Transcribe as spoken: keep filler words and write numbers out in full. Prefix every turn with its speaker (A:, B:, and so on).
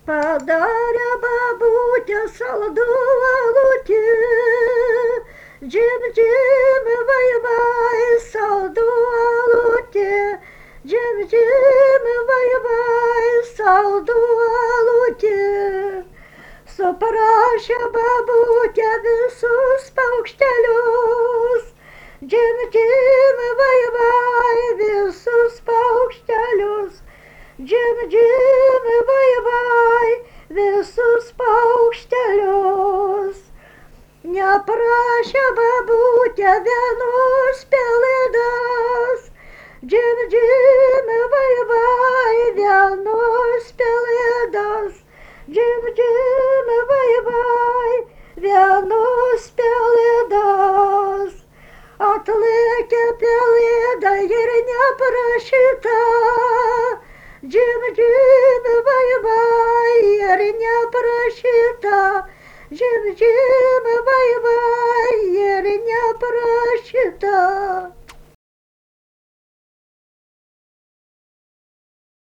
A: Padarė babutė saldų alutį, džim, džim, vai, vai, saldų alutį, džim, džim, vai, vai, saldų alutį. Suprašė babutė visus paukštelius, džim, džim, vai, vai, visus paukštelius. Džim, džim, vai, vai, visus paukštelius. Neprašė babutė vienos pelėdos, džim, džim, vai, vai, vienos pelėdos, džim, džim, vai, vai, vienos pelėdos. Atlaikė pelėda ir neprašyta, džim, džim, vai, vai, ir neprašyta, džim, džim, vai, vai, ir neprašyta.